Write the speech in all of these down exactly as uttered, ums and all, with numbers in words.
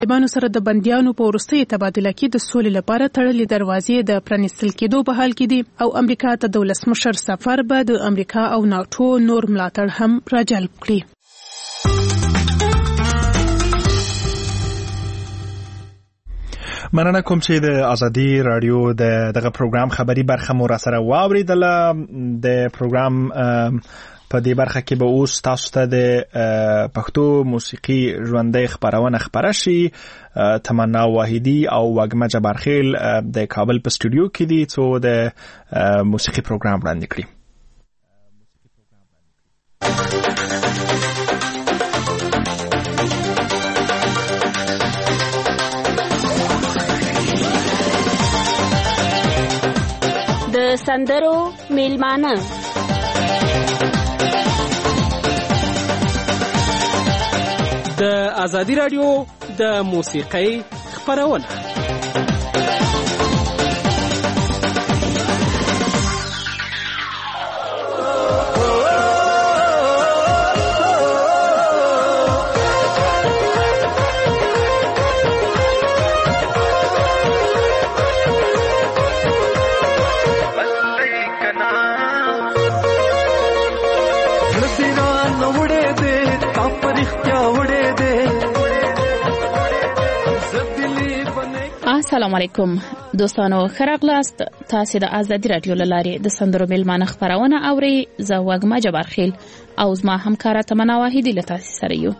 طالبانو سره د بنديانو په وروستۍ تبادله کې د سولې لپاره تړلې دروازې د پرانیستل کېدو په حال کې دي او امریکا ته د ولسمشر سفر به د امریکا او ناټو نور ملاتړ هم راجلب کړي. مننه کوم چې د ازادي رادیو د دغه پروګرام خبري برخه مو را سره واوریدله. د پروګرام په دې برخه کې به اوس تاسو ته د پښتو موسیقي ژوندۍ خبرونه خبره شي. تمنا واحدی او وګمه جبارخیل د کابل په سټوډیو کې دي څو د موسیقي پروګرام وړاندې کړي. د سندرو میلمانه د ازادي رادیو د موسیقۍ خبرونه. السلام علیکم دوستانو، خراغلاست. تاسو د ازادي رادیو لاري د سندرو میلمانه خبرونه اوري. زه وګما جبارخیل او زما همکاره تمنا واحدی له تاسو سره یو.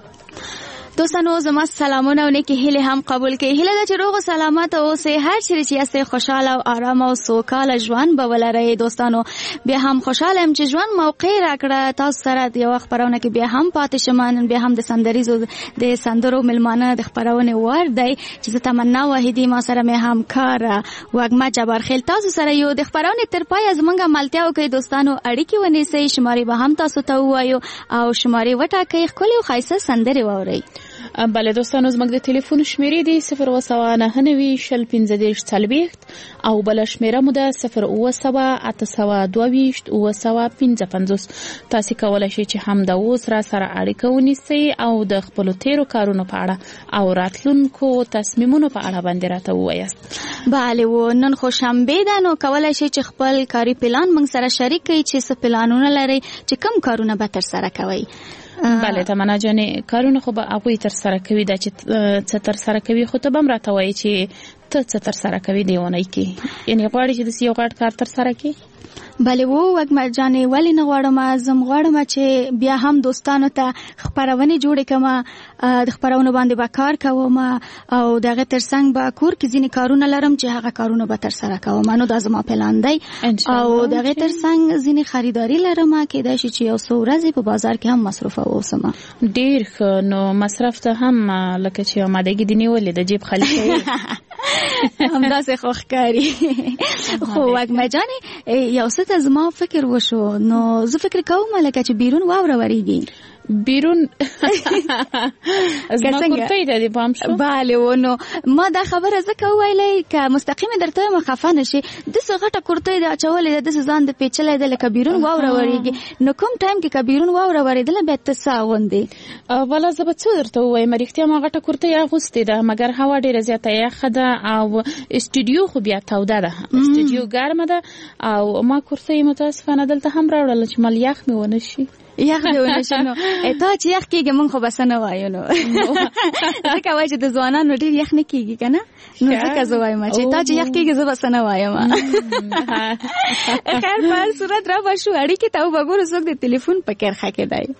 دوستانو زما سلامونه او نیکی هیله هم قبول کړئ. هیله ده چې روغ او سلامت اوسئ، هر چیرې چې یاستئ خوشاله او آرام او سوکاله ژوند به ولرئ. دوستانو بیا هم خوشاله یم چې ژوند موقع راکړه تاسو سره د یو خبرونه کې بیا هم پاتې شم. بیا هم د سندریزو د سندرو ملمانه د خبرونه ور دی چې زه تمنا واحدی ما سره مې همکار وګما جبارخیل تاسو سره یو د خبرونه تر پای زمونږه ملتیا وکړئ. دوستانو اړیکې ونیسئ، شمارې به هم تاسو ته وایو او شمارې وټاکئ، ښکلې او ښایسته سندرې واورئ. بله دوستانو، زموږ د ټلیفون شمیرې دی صفر اوه سوه نهه نوي شل پنځه دېرش څلوېښت او بله شمیره مو ده صفر اوه سوه اته سوه دوه ویشت اوه سوه پنځه پنځوس. تاسې کولی شئ چې هم د اوس را سره اړیکه ونیسئ او د خپلو تیرو کارونو په اړه او راتلونکو تصمیمونو په اړه باندې راته ووایاست. بله و نن خو شنبې ده، نو کولی شئ چې خپل کاري پلان موږ سره شریک کړئ چې څه پلانونه لرئ چې کوم کارونه به ترسره کوئ. بله تمنا جانې، کارونه خو به هغوی تر سره کوي، دا چې څه تر سره کوي خو ته به هم راته وایي چې ته څه تر سره کوي دې اونۍ کې، یعنې غواړې چې داسې یو غټ کار تر سره کړي. بله و وګما جانې، ولې نه غواړم، زم غواړم چې بیا هم دوستانو ته خبرونه جوړې کړم، د خبرونو باندې به کار کوم او دغه ترڅنګ به کور کې ځینې کارونه لرم چې هغه کارونه به تر سره کوم. نو دا زما پلان دی او دغه ترڅنګ ځینې خریداري لرم، کېدای شي چې یو څو ورځې په بازار کې هم مصروف اوسم. ډېر ښه، نو مصرف ته هم لکه چې آمادګي دې نیولې د جیب خالي کوي. همداسې خو ښکاري. خو وګما جانې یو څه ته زما فکر وشو، نو زه فکر کوم لکه چې بیرون واوره وریږي. بیرون زما کورتۍ ته دې پام شو؟ بله و نو ما دا خبره ځکه وویلی که مستقیمه درته وایم خفه نشي، داسې غټه کورتۍ دې اچولې ده، داسې ځان د پیچلی ده لکه بیرون واوره وریږي. نو کوم ټایم کې که بیرون واوره وریدله بیا ته څه اغوندې؟ والا زه به څه درته ووایم، رښتیا ما غټه کورتۍ اغوستې ده، مګر هوا ډېره زیاته یخه ده او استودیو خو بیا توده ده، استودیو ګرمه ده او ما کورتۍ متاسفانه دلته هم راوړله چې مال یخ مې ونه شي. یخ دې ونه شي. نو تا چې یخ کېږي موږ خو به څه نه وایو، نو ځکه وایي چې د ځوانانو ډېر یخ نه کېږي که نه، نو ځکه زه وایم چې تا چې یخ کېږي زه به څه نه وایم. خیر په هر صورت را به شو اړیکې ته وبګورو څوک د تلیفون په کرښه کې دی.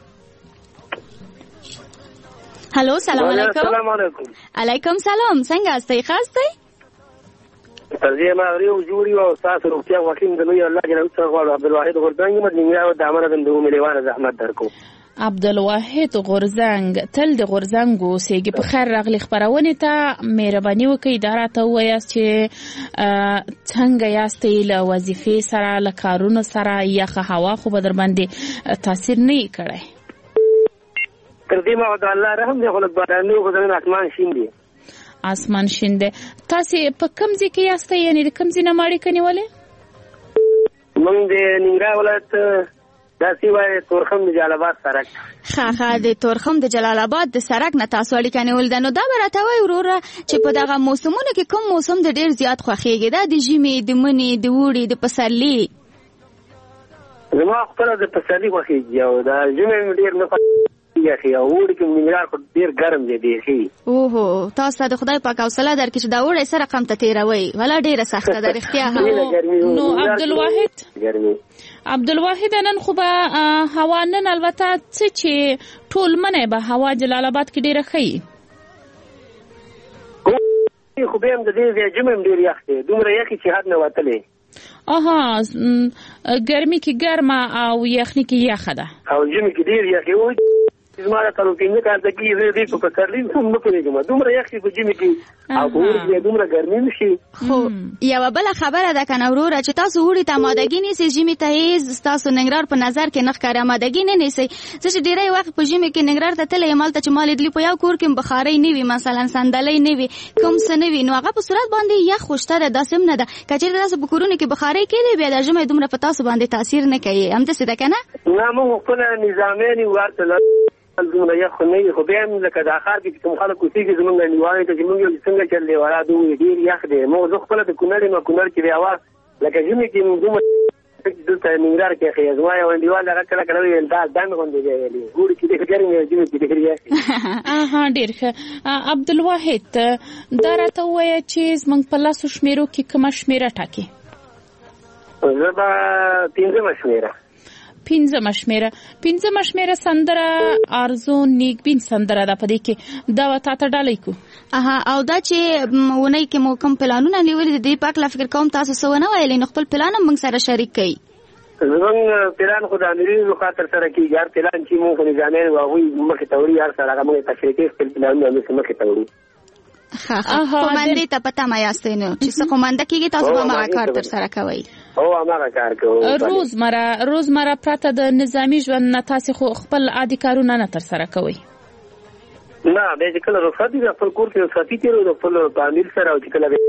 هلو سلام علیکم. سلام علیکم. علیکم سلام، څنګه استئ؟ ښه استئ؟ ترجیح ما غریو جوړي او تاسو روغتیا وکیم د نوې الله جل وعلا غواړو. عبدالواحد غورځنګ مدینه د امر د دوه مليوان زحمت درکو. عبدالواحد غورځنګ تل د غورځنګ اوسېږي. په خیر راغلی خبرونه ته مهرباني وکړئ، دا راته ووایاست چې څنګه یاستئ له وظیفې سره، له کارونو سره، یخه هوا خو به در باندې تاثیر نه یې کړی؟ تر دې ما د الله رحم دی، خو له باراني خو زمین اسمان شین دی. اسمان شین دی. تاسې په کوم ځای کې یاستئ، یعنې د کوم ځای نه مو اړیکه نیولې؟ موږ د ننګرهار ولایت دا سیوای تورخم د جلال آباد سرک ښه ښه د تورخم د جلال آباد د سرک نه تاسو اړیکه نیول ده. نو دا به راته وایي وروره چې په دغه موسمونو کې کوم موسم د ډېر زیات خوښېږي؟ دا د ژمي، د مني، د اوړي، د پسرلي؟ زما خپله د پسرلي خوښېږي او د ژمي مې ډېر نه خوښېږي او اوړي کې ننګرهار خو ډېر ګرم دی بیخي. اوهو تاسو ته د خدای پاک حوصله درکړي چې دا اوړی څه رقم ته تېروئ، ولا ډېره سخته ده رښتیا هم. نو عبدالواحد عبدالواحد نن خو به هوا نن البته څه چې ټول منی به هوا جلال آباد کې ډېره ښه وي، خو بیا هم د دې ځای ژمی هم ډېر یخ دی، دومره یخي چې حد نه وتلی. آها ګرمي کې ګرمه او یخني کې یخه ده او ژمی کې ډېر یخ وي. زما د تلو پنځه کال د کې زه دې په پسرلي هم نه پوهېږم، دومره یخ شي په ژمي کې او په اوړي کې دومره ګرمي نه شي. خو یوه بله خبره ده که نه وروره چې تاسو اوړي ته امادګي نیسئ، ژمي ته هېڅ ستاسو ننګرهار په نظر کې نه ښکاري، امادګي نه نیسئ. زه چې ډېری وخت په ژمي کې ننګرهار ته تللی یم، هلته چې ما لیدلي په یو کور کې بخارۍ نه وي، مثلا صندلۍ نه وي، کوم څه نه وي، نو هغه په صورت باندې یخ خو شته ده، داسې هم نه ده. که چېرته تاسو په کورونو کې بخارۍ کېدی بیا دا ژمی دومره په تاسو باندې تاثیر نه کوي، همداسې ده که نه؟ نه موږ خپله نظامیان یو ورته دومره یخ خو نه وي، خو بیا هم لکه دا ښار کې چې کوم خلک اوسېږي زمونږ انډیوالو ته چې مونږ یو څنګه چل دی ولا دوی ډېر یخ دی. موږ زه خپله د کونړ یم، کونړ کې بیا هوا لکه ژمي کې دومره دلته ننګرهار کې ښه زما یو انډیوال هغه کله کله ویل دا ډنډ غوندې دی ویلي، اوړي کې ډېر ګرم وي، ژمي کې ډېر یخ. ها ډېر ښه. عبدالواحد دا راته ووایه چې زموږ په لاسو شمېرو کې کومه شمېره ټاکې؟ زه به پنځمه شمېره پنځمه شمېره پنځمه شمېره سندره آرزو نیکبین سندره ده، په دې کې دا به تا ته ډالۍ کړو. اها او دا چې اونۍ کې مو کوم پلانونه نیولي د دې په هکله فکر کوم تاسو څه ونه ویلې، نو خپل پلان هم موږ سره شریک کړئ. زموږ پلان خو د امیرینو خاطر سره کېږي، هر پلان چې موږ خو نظامیان وو هغوی مخې ته وړي، هر سره هغه موږ تشریح کوي، خپل پلانونه همېشه مخې ته وړي. قومندې ته په تمه یاستئ، نو چې څه قومنده کېږي تاسو به هماغه کار ترسره کوئ. او هماغه کار کوو. روزمره روزمره پرته د نظامي ژوند نه تاسې خو خپل عادي کارونه نه ترسره کوئ؟ نه بیا چې کله رخصت وي د خپل کور کې رخصتي تېروو د خپل تعمیل سره، او چې کله ډېر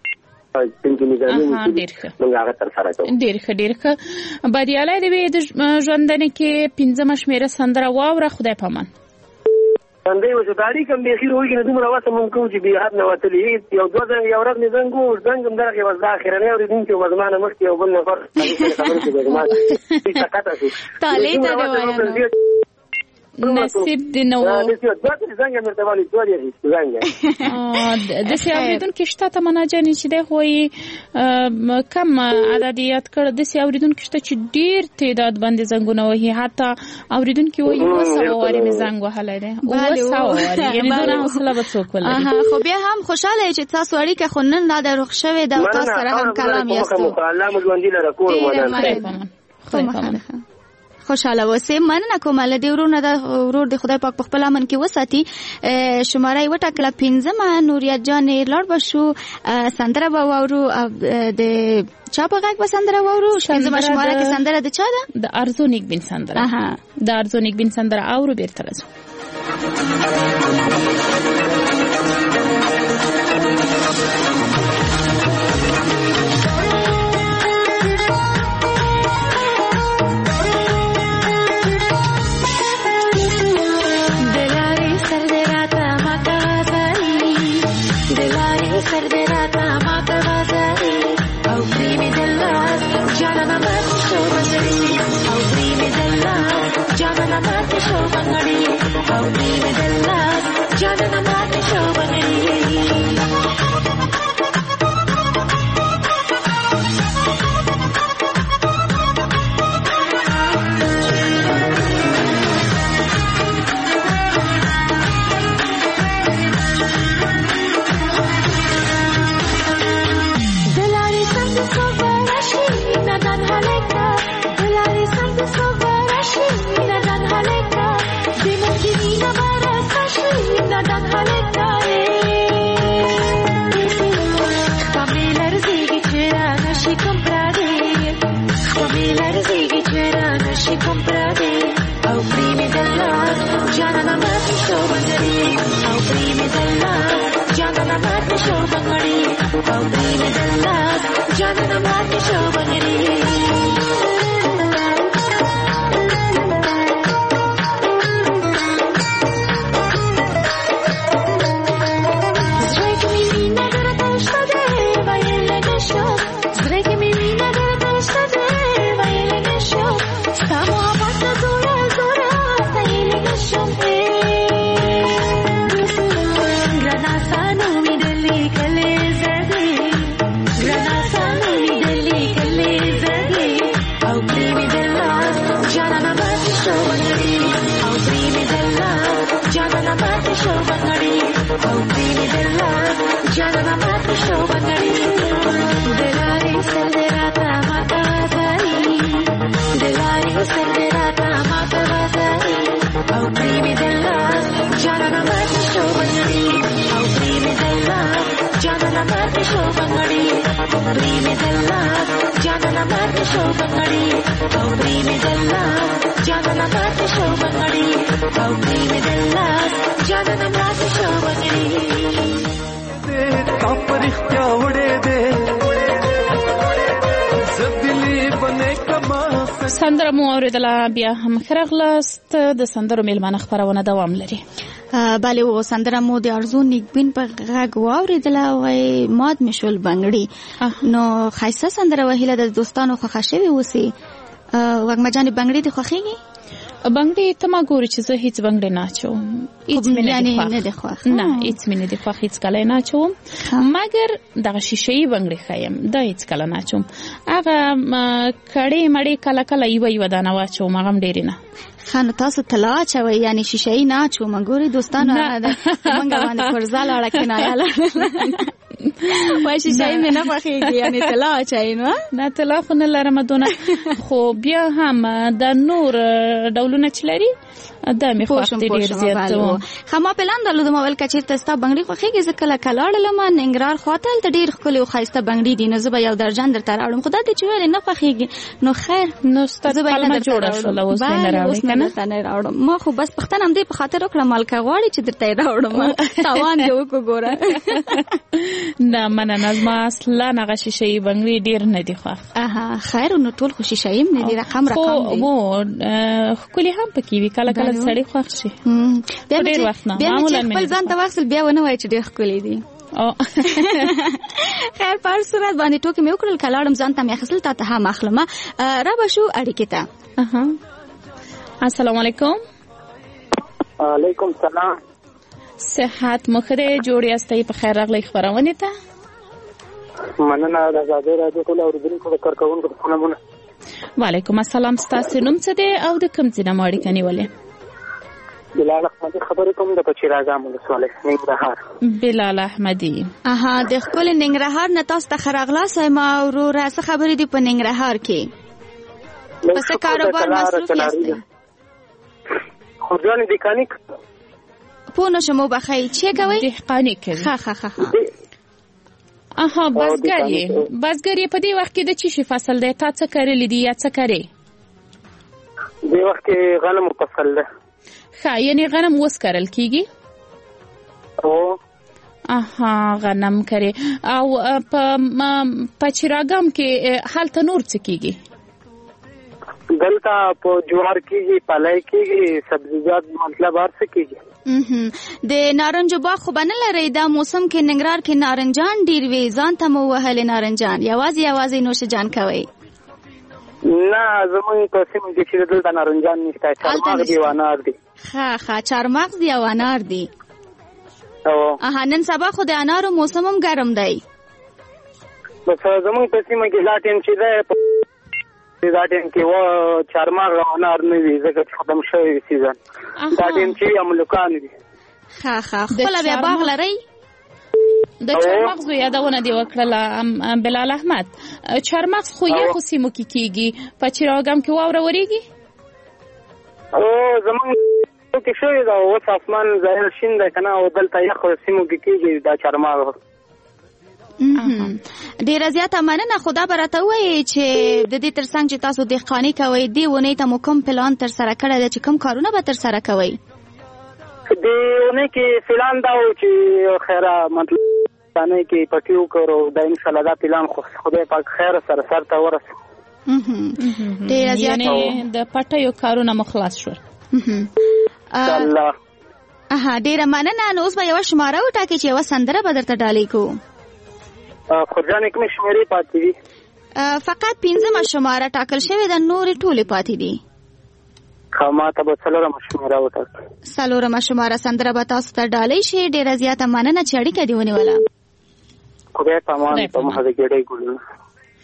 ښه ډېر ښه. بریالی دې وي د ژوندانه کې پنځمه شمېره سندره واوره. خدای پامان. سندۍ وشو تاریخ هم بیخي روږي نه دومره وسه مونږ کوو چې بې حد نه وتلي یو دوه ځل یو ورځ مې زنګ وو زنګ هم دغه وس دا اخرنی اورېدونکي وه زما نه مخکې یو بل نفر خبرې کوي زما سکته شو طالع ته دې وایه نصیب دی نو دوه زنګ مې ورته وایي دوه یې زنګ داسې اورېدونکي شته تمنا جانې چې دی خو یې کم عدد یاد کړ، داسې اورېدونکي شته چې ډېر تعداد باندې زنګونه وهي، حتی اورېدونکي وایي اووه سوه وارې مې زنګ وهلی دی، اووه سوه وارې، یعنې دونه حوصله به څوک ولري. خو بیا هم خوشحاله یې چې تاسو اړیکه خو نن لا د روغ شوې ده او تاسو سره هم کلام یاستو. الله مو ژوندي لره کور ودان خوشاله اوسئ. مننه کومه له دې ورور نه د ورور د خدای پاک په خپل امن کې وساتي. شماره یې وټاکله پنځمه، نوریت جانې لاړ به شو، سندره به واورو، د چا په غږ به سندره واورو؟ پنځمه شماره کې سندره د چا ده؟ د آرزو نیکبین سندره. د آرزو نیکبین سندره اورو بیرته راځو. دلا جانا مات شو بنگړي دلاري سندراتا ماتا وزاري دلاري سندراتا ماتا وزاري او پریمی دلا جانا مات شو بنگړي او پریمی دلا جانا مات شو بنگړي پریمی دلا جانا مات شو بنگړي او پریمی دلا جانا مات شو بنگړي او پریمی دلا جانا مات شو بنگړي تا پرختیا وړې دې زبلی بنې کما سندره مو اوریدله بیا هم خرغلاست د سندرو میلمانه خبرونه دوام لري. بله و سندره مو د ارزو نیکبین په غږ واوریدله وای ماد مشول بنگړي نو خایسته سندره وهیله د دوستانو خوښه شوې اوسي. وګما جان بنگړي ته خوښيږي؟ بنگړي ته ما ګوري چې زه هیڅ بنگړي نه اچوم، هیڅ مې نه دي خوښ، نه هیڅ مې نه دي خوښ، هیڅ کله نه اچوم، مګر دغه شیشه‌ای بنگړي خایم دا هیڅ کله نه اچوم. هغه کړي مړي کله کله یو یو دانه واچوم، هغه ډېر نه. خانو تاسو طلا اچوي یعنی شیشه‌ای نه اچوم، ګوري دوستانو موږ باندې فرزال اړه کنایا وای شیشه‌ای مې نه خوښیږي یعنی طلا اچوي نو نه طلا خو نه لرم دونه، خو بیا هم د نور ډولونه چلري دا مې خوښ دي ډېر زیات. خما پلان درلود ما ول کچیر تستا بنگړي خوښیږي ځکه کله کلاړل ما ننګرهار خاطر ته ډېر ښکلي او ښایسته بنگړي دي، نو زه به یو درجن درته راوړم، خو دا دې چې ویلې نه خوښیږي نو خیر نو ستاسو پلمه جوړه شوله اوس نه راوړم کنه نه راوړم ما خو بس پښتنه هم دې په خاطر وکړه مالکه غواړي چې درته راوړم تاوان دې وګوره. نه مننه ما اصلا هغه شیشه‌ای بنگړي ډېر نه دي خوښ. اها خیر نو ټول خو شیشه‌ای نه دي رقم رقم دي خو ښکلي هم پکې وي کله کله سړی خوښ شي ډېر وخت نه معمولا خپل ځان ته واخل بیا ونه وای چې ډېر ښکلي دي. خیر په هر صورت باندې ټوکې مې وکړل کلاړم ځان ته مې اخیستل تا ته هم اخلم. را به شو اړیکې ته. السلام علیکم. وعلیکم السلام. صحت مو ښه دی؟ جوړ یاستئ؟ په خیر راغلی خپرونې ته. مننه د ازادۍ راډیو ټولو اورېدونکو د کارکوونکو د سلامونه. وعلیکم السلام. ستاسو نوم څه دی او د کوم ځای نه مو اړیکه نیولې؟ بلال احمدي خبرې کوم د پچیراګام ولسوالۍ ننګرهار. بلال احمدي. اها د ښکلي ننګرهار نه تاسو ته ښه راغلاست. ما وروره څه خبرې دي په ننګرهار کې؟ په څه کاروبار مصروف یاستئ؟ خو ځان دهقاني پوه نه شم وبخئ چې کوئ؟ دهقاني کوي. ښه ښه ښه اها بزګر یې بزګر یې په دې وخت کې د چی شي فصل دی؟ تا څه کرلی دي یا څه کرې؟ دې وخت کې غنم فصل ده. ښه یعنی غنم اوس کرل کیږي؟ او اها غنم کرې. او په پچیراګام کې هلته نور څه کیږي؟ دلته په جوار کېږي، پالای کېږي، سبزیجات مطلب هر څه کېږي. د نارنجو باغ خو به نه لرئ؟ دا موسم کې ننګرهار کې نارنجان ډېر وي، ځان ته مو وهلې نارنجان یوازې یوازې نوش جان کوئ؟ نه زموږ په سیمه کې چې دلته نارنجان نشته، چارمغز دي او انار دي. ښه ښه چارمغز دي او انار دي. او اها نن سبا خو د انارو موسم هم ګرم دی. بس زموږ په سیمه کې دا ټیم چې دی دا ټیم کې و چارمغز او انار نه وي ځکه چې ختم شوی سیزن. دا ټیم چې املوکان دي. ښه ښه خپله بیا باغ لرئ؟ د چارمغزو یادونه دې وکړله بلال احمد. چارمغز خو یخو سیمو کې کېږي، په چراګام کې واوره ورېږي؟ او زموږ کې شوې ده اوس اسمان ظاهر شین دی که نه، او دلته یخو سیمو کې کېږي دا چارمغز. ډیره زیاته مننه. خو دا به راته ووایي چې د دې تر څنګ چې تاسو دهقاني کوئ دې اونۍ ته مو کوم پلان ترسره کړی دی چې کوم کارونه به ترسره کوئ؟ دې اونۍ کې پلان دا و چې خیره مطلب اونۍ کې پټي وکړو، دا انشاءالله دا پلان خو خدای پاک خیر سره سر ته ورسوي. ډیره زیاته د پټیو کارونه مو خلاص شول انشاءالله. اها ډیره مننه. نو اوس به یوه شماره وټاکئ چې یوه سندره به درته ډالۍ کوو. خورجانې کومې شمېرې پاتې دي؟ فقط پنځمه شماره ټاکل شوې ده، نورې ټولې پاتې دي. ښه ما ته به څلورمه شماره وټاکئ. څلورمه شماره سندره به تاسو ته ډالۍ شي. ډیره زیاته مننه چې اړیکه دې ونیوله. خدای په امان په مخه د ګېډۍ ګلونه.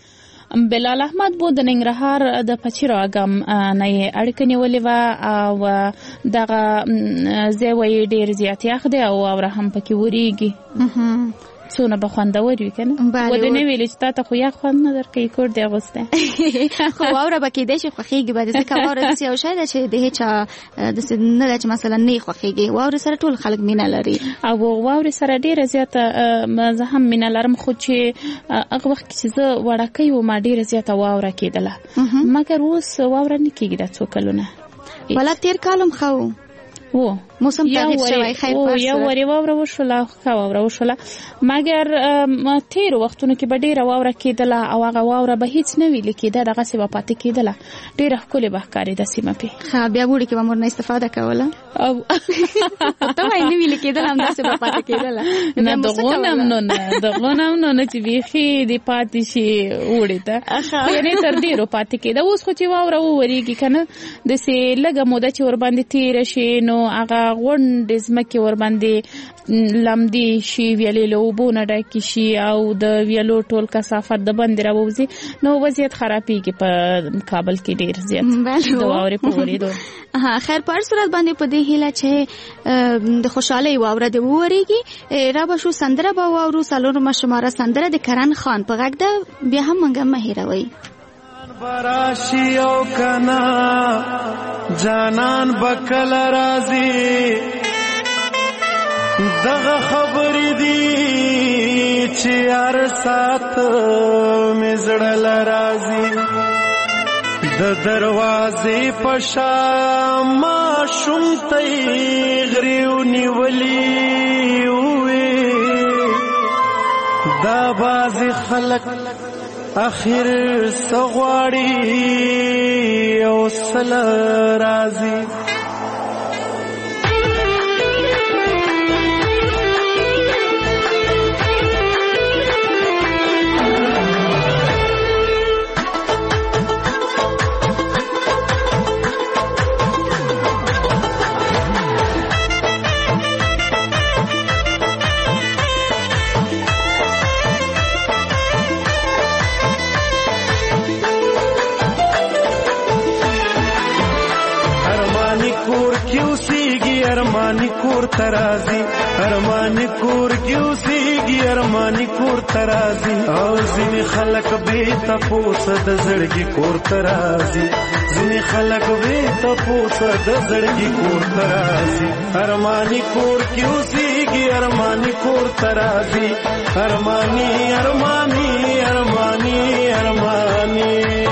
بلال احمد بو د ننګرهار د پچیرو اګم نه اړیکه نیولې و او دغه زوی ډیر زیات یخ دی او اور هم پکې وریږي څونه به خوندور وي کنه ودنه ویل چې تاسو خو یا خوند نه درکې کور دی غوسته خو واوره بکې د شي خوخيږي بعد ځکه واوره د یو شی د چې د هیڅ نه د چې مثلا نه خوخيږي واوره سره ټول خلک مینه لري او واوره سره ډیره زیاته زه هم مینه لرم خو چې هغه وخت چې زه وړکې و ما ډیره زیاته واوره کېدله مګر اوس واوره نه کېږي د څو کلونه ولا تیر کالم خو و موسم تغییر شوی خیر پر یا وری واوره وشوله خو واوره وشوله مګر تیر وختونو کې به ډیره واوره کېدله او هغه واوره به هیڅ نه ویل کېده دغه سی په پاتې کېدله ډیره ښکلې به ښکاري د سیمه په ها بیا وړي کې به مور نه استفاده کوله او ته وای نه ویل کېدله هم داسې به پاتې کېدله نه دغه نو نه دغه نو نه چې بیخي د پاتې شي وړي ته یعنی تر ډیرو پاتې کېده اوس خو چې واوره وریږي کنه د سي لګه موده چې ور باندې تیر شي نو هغه غونډ زمکه ور باندې لمدي شي ویلې له وبونه ډکه شي او د ویلو ټول کثافت د بند راوځي نو وضعیت خرابېږي په کابل کې ډیر زیات د واورې په وریدو ها خیر پر صورت باندې په دې هیله چې د خوشاله واوره د وریږي را به شو سندره به واورو سالور مشماره سندره د کرن خان په غږ ده بیا هم منګه مهیروي براشی او کنا جانان بکل رازی دغه خبری دی چې هر سات مزړل رازی د دروازې پشا ما شومتي غریو نیولی وې دا باز خلق اخر سغواړي او سل رازي ارمانی کور ترازی ارمانی کور کیوسیږي ارمانی کور ترازی او ځینې خلک به تاسو د زړګي کور ترازی ځینې خلک به تاسو د زړګي کور ترازی ارمانی کور کیوسیږي ارمانی کور ترازی ارمانی ارمانی ارمانی ارمانی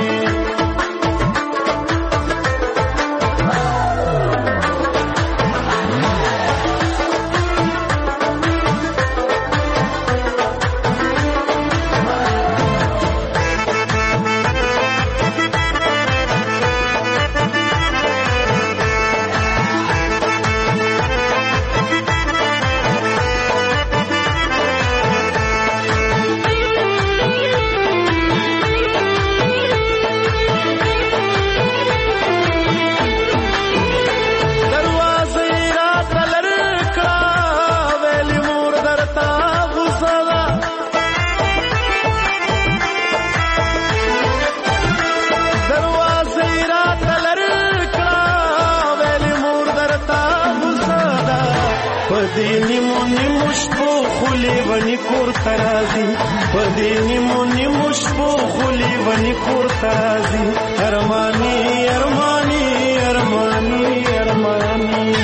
پدینی مونی مشپو خلی ونی کور ترازی پدینی مونی مشپو خلی ونی کور ترازی ارمانی ارمانی ارمانی ارمانی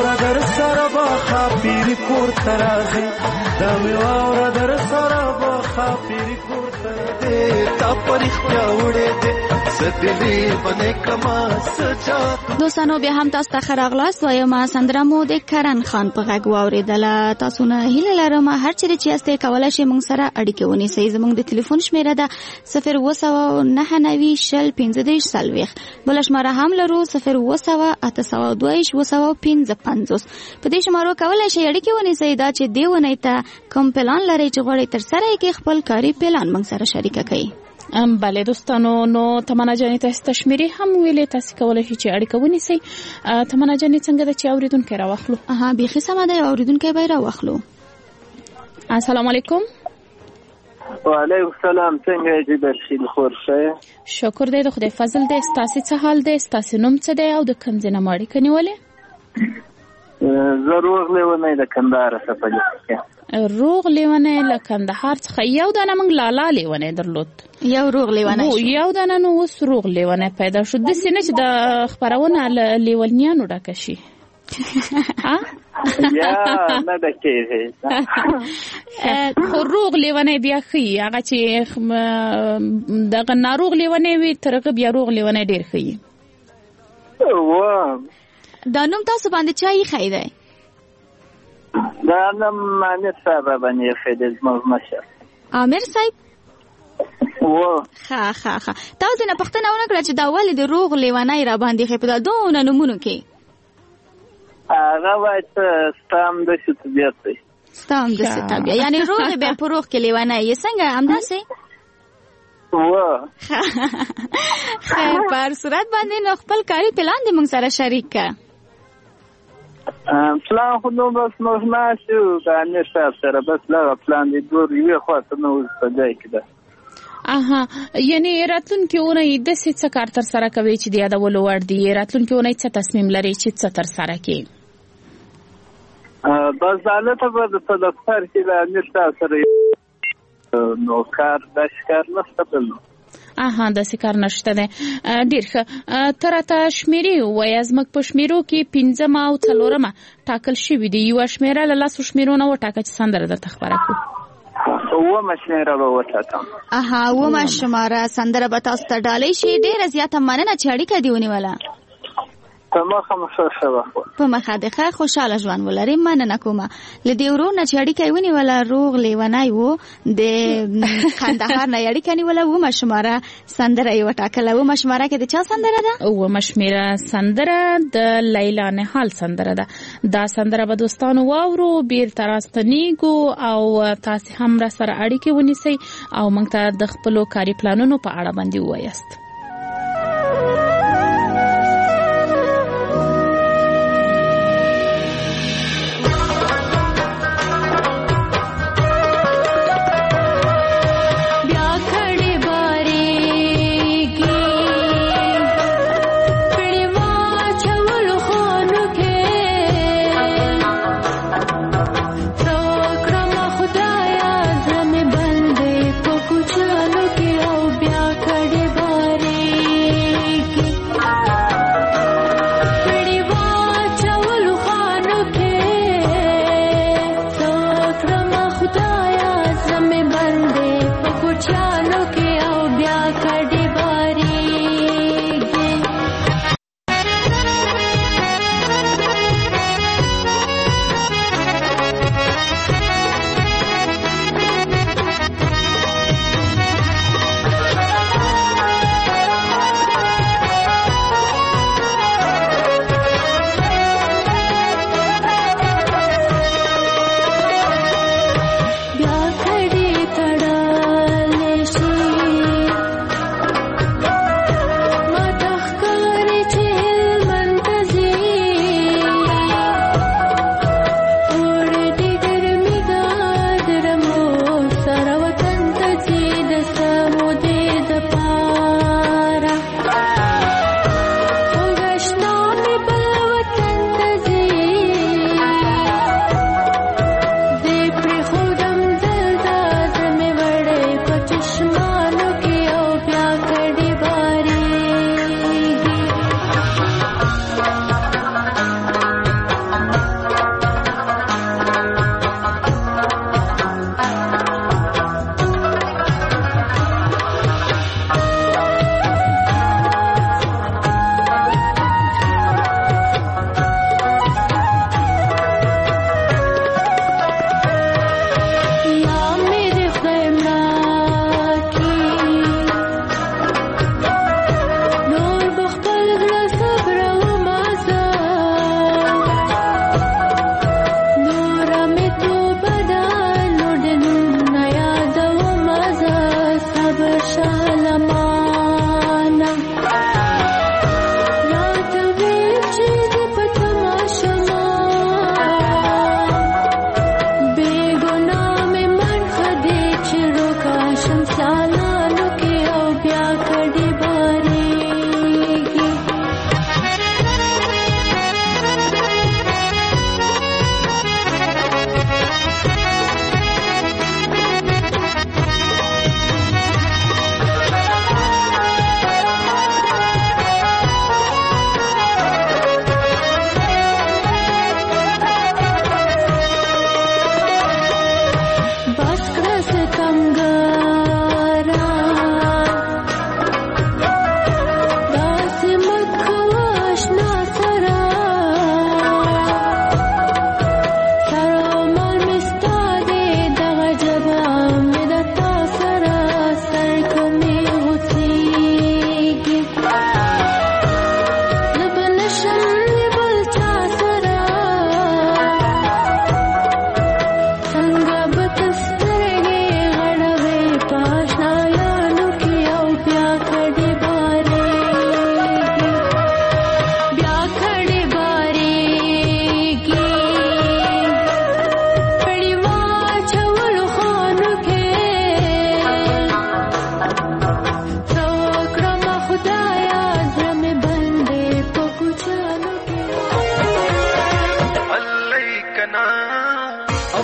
کور ترازی دا می واورا در سره بخ مسافر کور ته دې تا پرختیا وړې دې زدلی باندې کما سچا. دوستانو بیا هم تاسو ته خراغلاست وایم سندره مو د کرن خان په غږ واوریدله. تاسو نه هیله لرم هر چیرې چې یاستئ کولای شئ موږ سره اړیکه ونیسئ. زموږ د ټلیفون شمیره ده صفر اوه سوه نهه نوي شل پنځه دېرش څلوېښت. بله شماره هم لرو صفر اوه سوه اته سوه دوه ویشت اوه سوه پنځه پنځوس. په دې شمارو کولای شئ اړیکې ونیسئ. دا چې دې ونې ته کوم پلان لرئ چې غواړئ ترسره یې کړئ خپل کاري پلان موږ سره شریکه کړئ. ام بله دوستانو نو تمنا جانې تاسو تشمیري هم ویلې تاسو کولای شئ چې اړیکه ونیسئ. تمنا جانې څنګه ده چې اوریدونکي راواخلو؟ اها بیخي سمه ده اوریدونکي به راواخلو. السلام علیکم. وعلیکم السلام. څنګه یې درشي خور شه؟ شکر دی د خدای فضل دی. ستاسو څه حال دی؟ ستاسو نوم څه دی او د کوم ځای نه مو اړیکه نیولې؟ زه روغ لیونی د کندهار څخه پدې روغ لیونی له کندهار څخه. یو دانه موږ لالا لیونی درلود. یو روغ لیونی شو. یو دانه نو اوس روغ لیونی پیدا شو. داسې نه چې د خپرونه له لیونیانو ډکه شي. یا نه ډکېږي. خو روغ لیونی بیا ښي. هغه چې دغه ناروغ لیونی وي تر هغه بیا روغ لیونی ډېر ښي. دا نوم تاسو باندې چا ایښی دی؟ دا نوم امیر صاحب باندې ایښی دی زموږ مشر. امیر صاحب؟ و ښه ښه ښه. تاسو نه پوښتنه ونه کړه چې دا ولې د روغ لیونی را باندې ایښی په دا دونه نومونو کې؟ هغه وایي ته ستا همداسې طبیعت دی. ستا همداسې طبیعت یعنې روغ بیا په روغ کې لیونی یې څنګه همداسې؟ و خیر په هر صورت باندې نو خپل کاري پلان دې موږ سره شریک کړه. پلان خو نو بس موږ ناست یو د امیر صاحب سره بس دغه پلان دی دور یوې خوا ته نه اوس په ځای کې ده. اها یعنې راتلونکې اونۍ داسې څه کار ترسره کوئ چې د یادولو وړ دي؟ راتلونکې اونۍ څه تصمیم لرئ چې څه ترسره کړئ؟ بس هلته به په دفتر کې د امیر صاحب سره نو کار داسې کار نشته بل نو. اها داسې کار نشته دی. ډېر ښه. ته راته شمېرې ووایه. زموږ په شمېرو کې پنځمه او څلورمه ټاکل شوي دي. یوه شمېره له لسو شمېرو نه وټاکه چې سندره درته خپره کړو. اوومه شمېره به وټاکم. اها اوومه شماره سندره به تاسو ته ډالۍ شي. ډېره زیاته مننه چې اړیکه دې ونیوله. په مخه مو ښه شوه. په مخه دې ښه خوشحاله ژوند ولرئ. مننه کومه. له دې ورور نه چې اړیکه یې ونیوله روغ لیونی و د کندهار نه یې اړیکه نیوله. اوومه شماره سندره یې وټاکله. اوومه شماره کې د چا سندره ده؟ اوومه شمېره سندره د لیلا نهال سندره ده. دا سندره به دوستانو واورو بیرته راستنیږو او تاسې هم را سره اړیکې ونیسئ او موږ ته د خپلو کاري پلانونو په اړه باندې ووایاست. بیا کړي بارې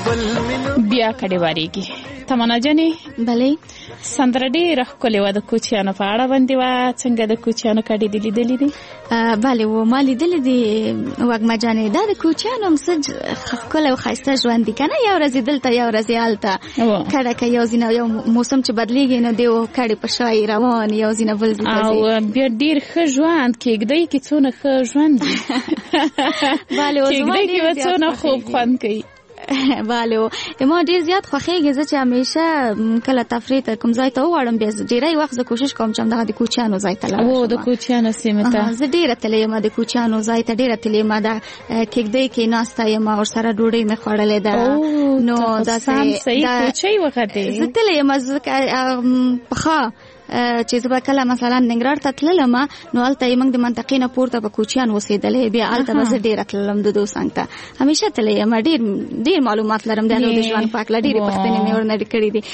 بیا کډیواریږي تمنا جنې بلې سندره ډېره ښکلې وه د کوچیانو په اړه باندې وه څنګه د کوچیانو کډې دې لیدلې دي بلې و ما لیدلې دي وږمه جانې دا د کوچیانو هم څه ښکلی او ښایسته ژوند دي که نه یو ورځ یې دلته یو ورځ یې هلته کډه که یو ځینه یو موسم چې بدلېږي نو دی کډې په شا یې روان یو ځینه بل ځي او بیا ډېر ښه ژوند کېږدۍ کې څونه ښه ژوند دي کېږدۍ کې به څونه خوب خوند کوي بالو ما ډیر زیات خوښیږي زه چې همیشه کله تفریح ته کوم ځای ته وغواړم بیا ډیری وخت زه کوشش کوم چې همدغه د کوچیانو ځای ته لاړ شم او د کوچیانو سیمې ته زه ډیره تللې یم د کوچیانو ځای ته ډیره تللې یم د کېږدۍ کې ناسته یم ورسره ډوډۍ مې خوړلې ده نو داسې صحیح کوچی وختې زه تللې یم پخوا چې زه به کله مثلا ننګرهار ته تللم نو هلته یې موږ د منطقې نه پورته به کوچیان اوسېدلې بیا هلته به زه ډېره تللم د دوی څنګ ته همیشه تللې یم ډېر ډېر معلومات لرم د هغوی د ژوند په هکله ډېرې پوښتنې مې ورنه کړي دي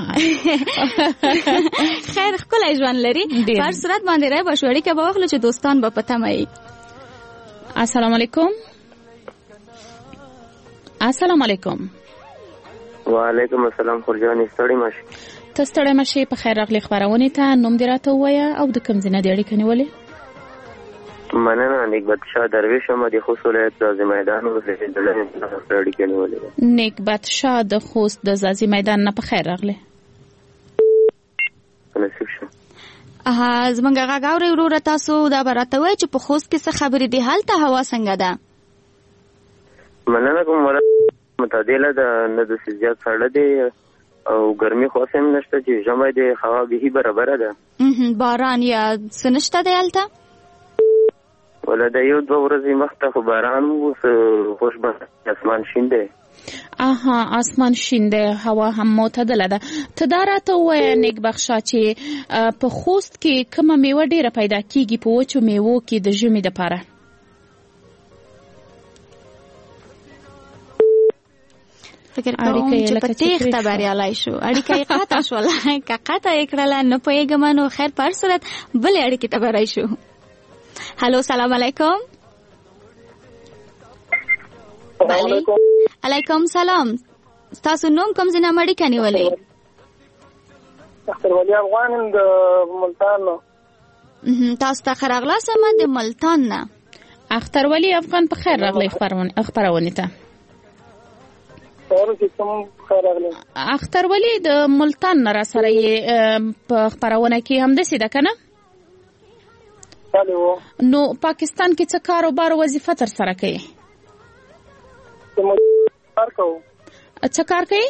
خیر ښکلی ژوند لري په هر صورت باندې رای به شو اړیکه به واخلو چې دوستان به په تمه یي السلام علیکم السلام علیکم وعلیکم السلام خورجانې ستړې ماشي ته ستړی مشې په خیر راغلې خپرونې ته نوم دې راته ووایه او د کوم ځای نه دې اړیکه نیولې مننه نیکبت شاه درویش یم د خوست ولایت ځاځي میدان اوسېدلی یم اړیکه نیولې ده نیکبت شاه د خوست د ځاځي میدان نه په خیر راغلې نصیب شه زموږ غږ اورئ وروره تاسو دا به راته وایئ چې په خوست کې څه خبرې دي هلته هوا څنګه ده مننه کوم متعدله ده نه داسې زیات ساړه دی او ګرمي خو هم نشته چې ژمی دی هوا بهي برابره ده باران یا څه نشته دی هلته ولا د یو دوه ورځې مخته خو باران و خوشبخته اسمان شین دی آها اسمان شین دی هوا هم معتدله ده ته دا راته ووایه نیکبخشه چې په خوست کې کومه میوه ډېره پیدا کیږي په وچو میوو کې د ژمي دپاره فکر کوم چې په تیښته بریالی شو اړیکه یې قطع شوله که قطع یې کړله نه پوهېږم نو خیر په هر صورت بلې اړیکې ته بری شو هلو سلام علیکم علیکم سلام ستاسو نوم کوم ځای نه اړیکه نیولې اخترولي افغان یم د ملتان نه تاسو ته ښه راغلاست د ملتان نه اخترولي افغان په خیر راغلی خپرونې ته اخترولي د ملتان نه را سره یې په خپرونه کې همداسې ده که نه نو پاکستان کې څه کاروبار او وظیفه تر سره کوي څه کار کوي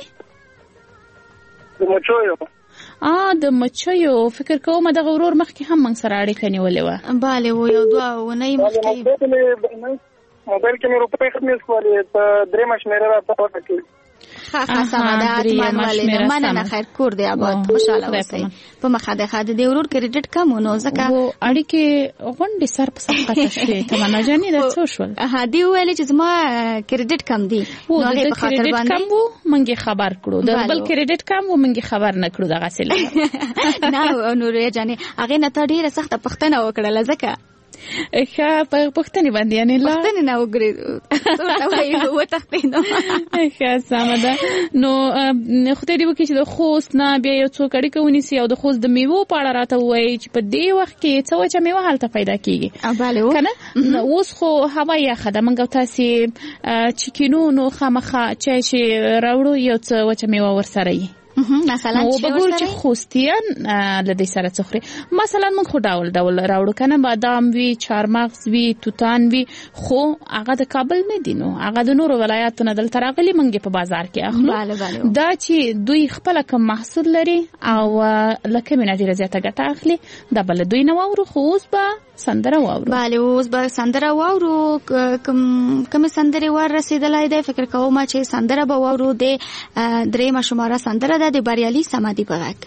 د مچیو د مچیو فکر کوم دغه ورور مخکې هم موږ سره اړیکه نیولې وه بله و یو دوه اونۍ مخکې موبایل کې مې روپۍ ختمې شولې په درېیمه شمېره راته وټاکلې ښه ښه سمه ده حتما ولې ده مننه خیر کور دی آباد خوشحاله اوسئ په مخه دی ښه د دې ورور کریډټ کم و نو ځکه اړیکې غونډې سر په سر قطع شوې تمنا جانې دا څه شول دوی وویلې چې زما کریډټ کم دی نو هغې په خاطر باندې کم و موږ یې خبر کړو د بل کریډټ کم و موږ یې خبر نه کړو دغسې نه نوریا جانې هغې نه تا ډېره سخته پوښتنه وکړله ځکه ښه په پوښتنې باندې یعنې پوښتنې نه وکړې وتښتې نو ښه سمه ده نو خدای دې وکړي چې د خوست نه بیا یو څوک اړیکه ونیسي او د خوست د میوو په اړه راته ووایي چې په دې وخت کې څه وچه میوه هلته پیدا کېږي که نه اوس خو هوا یخه ده موږ او تاسې چې کینو نو خامخا چای چې راوړو یو څه وچه میوه ورسره یي مثلا نو وګورو چې خوستیان له دې سره څه خوري مثلا موږ خو ډول ډول راوړو که نه بادام وي چارمغز وي توتان وي خو هغه د کابل نه دي نو هغه د نورو ولایاتو نه دلته راغلي موږ یې په بازار کې اخلو دا چې دوی خپله کوم محصول لري او له کومې نه ډېره زیاته ګټه اخلي دا به له دوی نه واورو خو اوس به سندره واورو بله اوس به سندره واورو کومې سندرې ور رسېدلی دی فکر کوم چې سندره به واورو د درېیمه شماره سندره ده د بریالي سمدي په غږ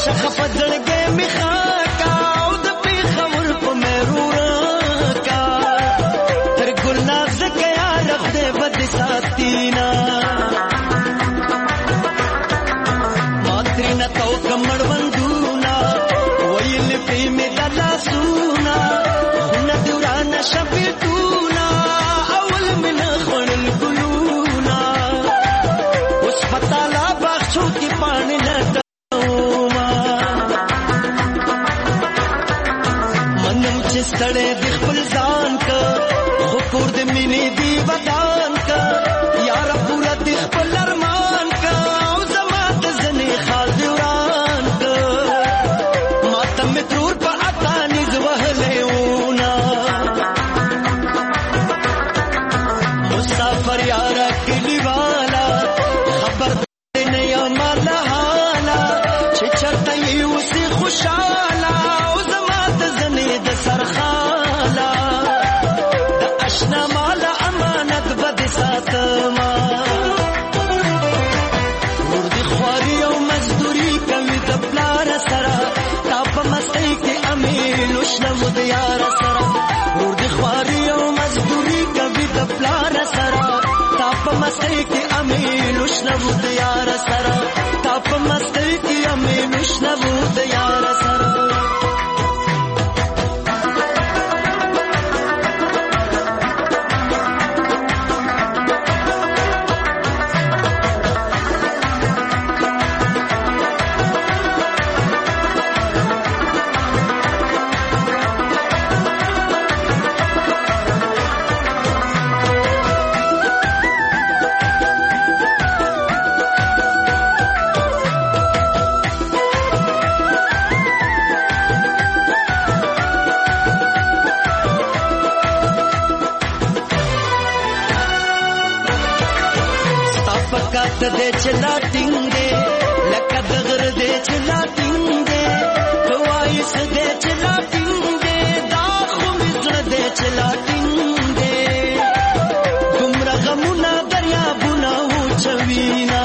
شخ پدړګې میخا کا او د پیغمبر په مرور کا تر ګل ناز کیا رب دې بد ساتینا ماترینا تو کمړ وندونا ویل په می دلا سونا نه دوران شپتونا اول من خړل ګلونا اوس پتا لا بخښو کې پانی لټ ستړې د خپل ځان کا خور د مینې دی ودان کا یار پورا د خپل ارمان کا او زما د زنې خال دوران کا ماتم ترور په اتانی زوهلې ونا مسافر یار کلی والا خبر نه یا مال حالا چې چرته یې وسې خوشاله او زما د زنې د سرخالا د اشنا مال امانت بد ساتما ور دي خواري او مزدوري کوي د پلار سره تا په مستۍ کې امین وشنه مد یار سره ور دي خواري او مزدوري کوي د پلار سره تا په مستۍ کې امین وشنه مد یار سره تا په مستۍ کې امین وشنه مد یار سره دے چلا ٹنگے لکد غر دے چلا ٹنگے کوائس دے چلا ٹنگے داخو مزر دے چلا ٹنگے گمرا غمونا دریا بنا ہو چوینا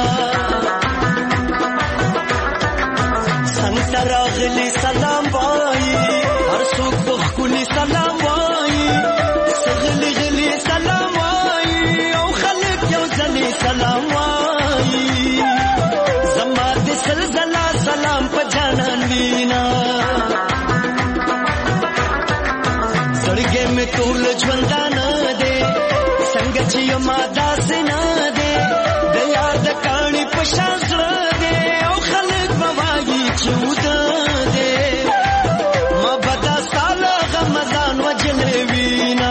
سنتر اغلی سلام بائی ہر سوک بخکولی سلام بائی سغلی غلی سلام بائی او خلق یو زلی سلام بائی زلزلہ سلام پا جانان وینا سڑگے میں طول جوندانا دے سنگچی مادا سنا دے دیا دکانی پشاز دے او خلق بوائی چودا دے ما بدا سالا غمزان وجلے وینا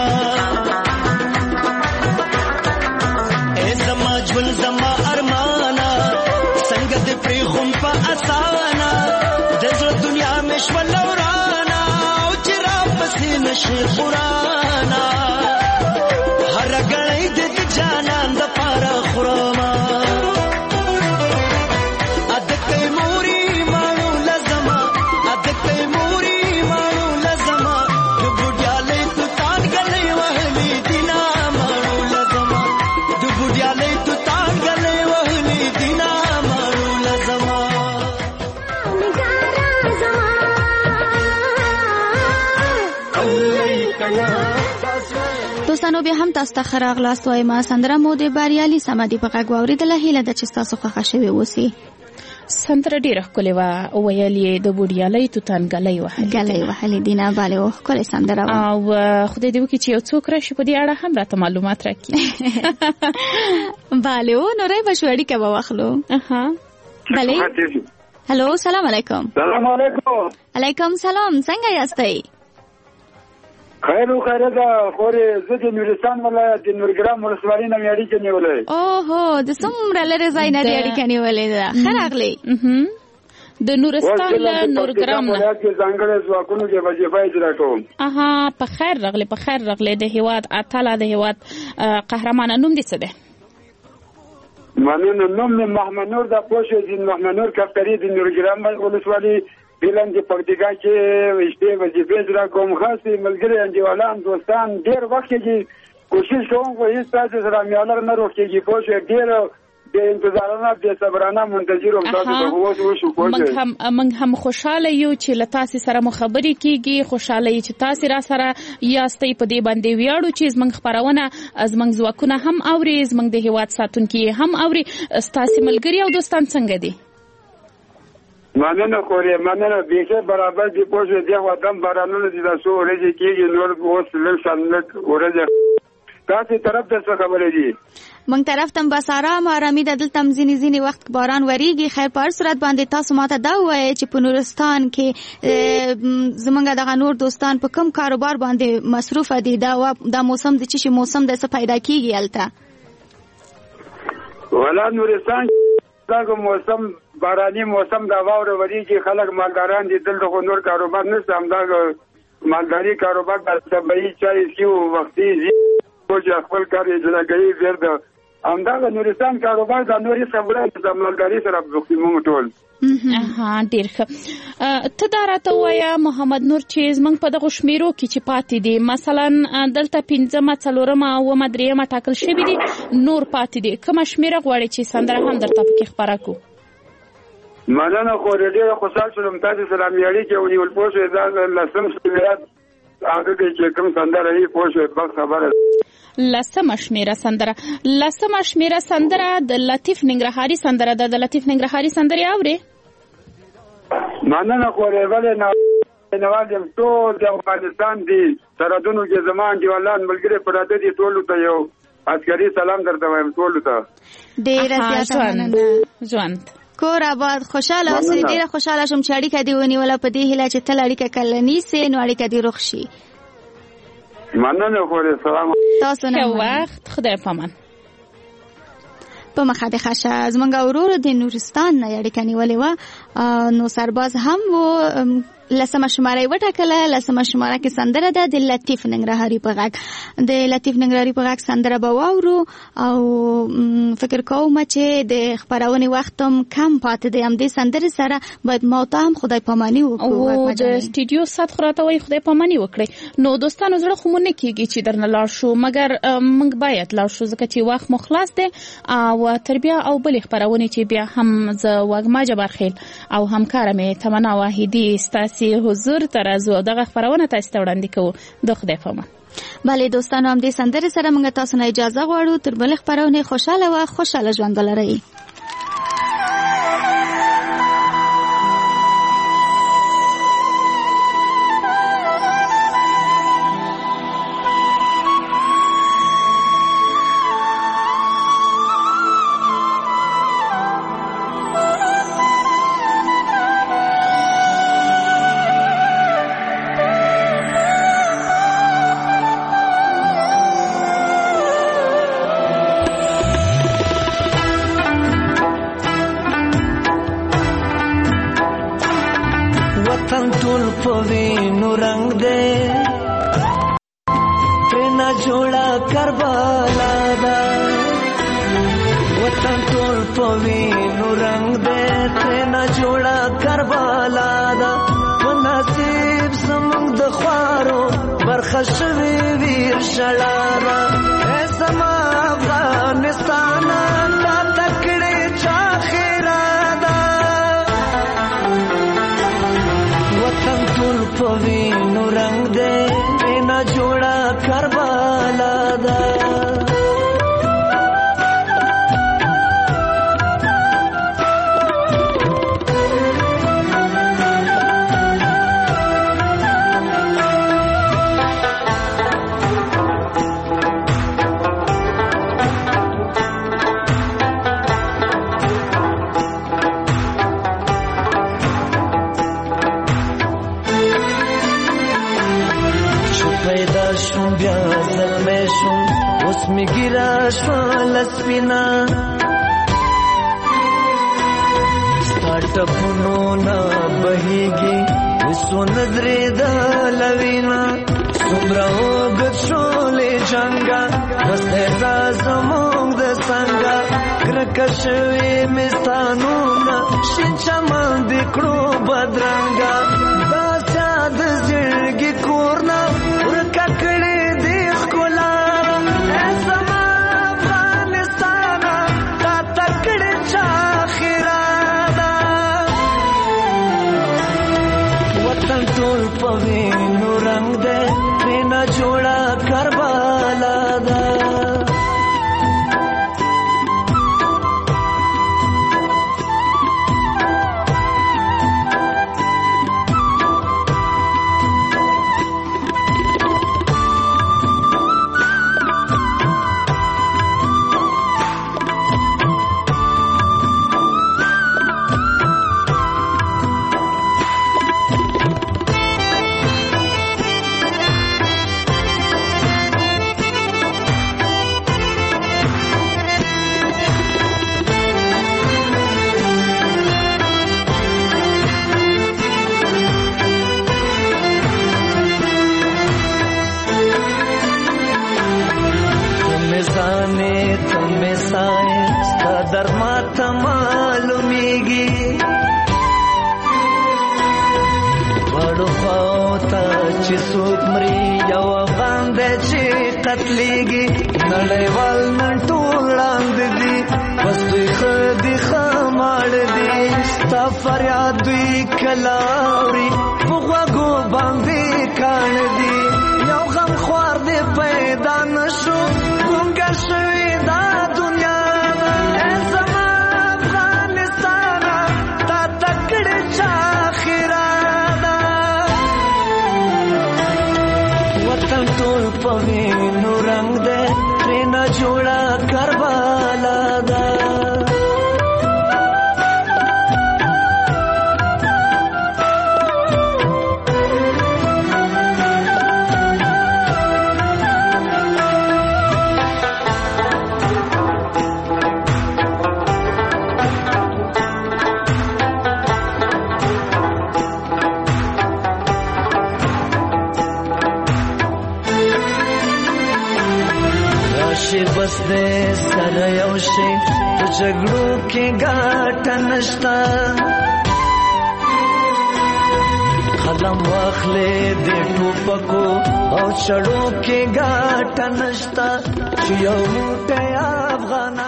اے زما جون زما ارمانا سنگت پری خون پا اسانا دزر دنیا میں شول اورانا او چرا پسی نشی خورانا ہر گڑی دد جانان دا پارا خوراما ادکی موری مانو لزما ادکی موری مانو لزما دو بڑیا لے تو تان گلے وحلی دینا مانو لزما دو بڑیا لے تو تان گلے وحلی دینا دوستانو بیا هم تاسو ته ښه راغلاست وایم. سندره مو د بریالي صمدي په غږ واورېدله. هیله ده چې ستاسو خوښه شوې اوسي. سندره ډېره ښکلې وه. ویل یې د بوډیالۍ توتان ګلۍ وهلې ګلۍ وهلې دي نه بالې وه ښکلې سندره وه. او خدای دې وکړي چې یو څوک راشي په دې اړه هم راته معلومات راکړي. بالې و نو رای به شو اړیکه به واخلو. بلې هلو سلام علیکم. سلام علیکم. علیکم سلام. څنګه یاستئ؟ خیر و خیر ده خورې زه د نورستان ولایت د نورګرام ولسوالۍ نه مې اړیکه نیولې. اوهو د څومره لرې ځای نه دې اړیکه نیولې ده. ښه راغلې. د نورستان له نورګرام نه ولایت کې ځانګړي ځواکونو کې وظیفه اجرا کوم. اها په خیر راغلې په خیر راغلې. د هیواد اتله د هیواد قهرمانه نوم دې څه دی؟ مننه. نوم مې محمد نور ده. پوه دین محمد نور کفتري د نورګرام ولسوالۍ بیلن د پکتیکا کې وشته وظیفه اجرا کوم. خاص ملګری انډیوالان دوستان ډېر وخت کې کوشش کوم خو هیڅ تاسو سره میالر نه روکېږي. پوه ډېر به انتظارانه به صبرانه منتظر هم تاسو په اوس وشو کوی موږ هم موږ هم خوشاله یو چې لتاسي سره مخابري کیږي خوشاله یو چې تاسو را سره یاستئ په دې باندې ویاړو چې زمنګ خبرونه زمنګ ځواکونه هم اوري زمنګ د هیواد ساتونکي هم اوري تاسو ملګری او دوستان څنګه دي مننه کوری مننه بیخه برابر دی پوښه دی وطن بارانونه دي تاسو ورځي کېږي نور اوس لږ سنت ورځي تاسو طرف ته څه خبرې دي مونږ طرف ته بس آرام آرامي د دل تم ځینې ځینې وخت باران وریږي خیر په هر صورت باندې تاسو ماته دا وایي چې په نورستان کې زمونږ دغه نور دوستان په کوم کاروبار باندې مصروف دي دا دا موسم د چی موسم د څه پیدا کیږي الته ولا نورستان دغه موسم باراني موسم دا واوره وریږي خلک مالداران دي دلته نور کاروبار نشته هم دا مالداري کاروبار د طبيعي چای کیو وختي زی او چې خپل کار یې ځلګي ورده همدغه نورستان کاروبار د نوري خبره د مالداري سره بوختیمو ټول ها ډیر ښه ته دا راته وایا محمد نور چې زمنګ په دغه شمیرو کې چې پاتې دي مثلا دلته پنځمه څلورمه او مدریمه ټاکل شوی دي نور پاتې دي کوم شمیره غواړي چې سندره هم درته پکې خبره کو مننه خو ډېر خوشاله شوم تاسو سره مې اړیکې ونیول پوښتنه دا لسم شمیرات هغه چې کوم سندره یې پوښتنه په خبره لسم شمیره سندره لسم شمیره سندره د لطیف ننګرهاري سندره ده د لطیف ننګرهاري سندره اوري مننه خو ولې نه نوازم ټول د افغانستان دي سرحدونو کې زمان دی ولان ملګری پراته دي ټول ته یو عسکري سلام درته وایم ټول ته ډېر زیاته مننه ژوند کور آباد خوشاله اوسئ ډېر خوشاله شم چې اړیکه دی ونیوله په دې هیله چې تل اړیکه کلنی سي نو اړیکه دی روغ شي مننه خو سلام تاسو نه وخت خدای پامان په مخه د خاصه زمونږ ورور د نورستان نه اړیکه نیولې و نو سرباز هم و لسمه شماره وټاکله لسمه شماره کې سندره ده د لطیف ننګرهاري په غږ د لطیف ننګرهاري په غږ سندره به واورو او فکر کوم چې د خبرونې وخت هم کم پاتې دی هم د سندره سره باید ما ته هم خدای پاماني وکړو او د سټوډیو سات خراته وي خدای پاماني وکړي نو دوستانو زړه خو مونږ نه کیږي چې درنه لاړ شو مګر موږ باید لاړ شو ځکه چې وخت مخلص دی او تربیه او بل خبرونه چې بیا هم ز وګما جبر خیل او همکار مې تمنا واحدی است سی حضور ترازو دغه خبرونه تاسو ته وړاندې کوو د خدای پامان بله دوستانو هم دې سندره سره موږ تاسو نه اجازه غواړو تر بل خبرونه خوشاله و خوشاله ژوند ولرئ Thank you. راتلېږي نړیوال نن ټول ړاندې دي بس دوی ښه دي ښه ماړه دي ستا فریاد دوی کله اوري په غوږو باندې کاڼه دي یو غم خوار دی پیدا نشو ګونګه شوې دا دنیا ده ای زما افغانستانه تا تکړه چا خیره ده وطن ټول په وینو رنګ دی ترې نه جوړه کربلا ده بس دې سره یو شي په جګړو کې ګټه نشته قلم واخلې د ټوپکو او چړو کې ګټه نشته چې یو موټی افغان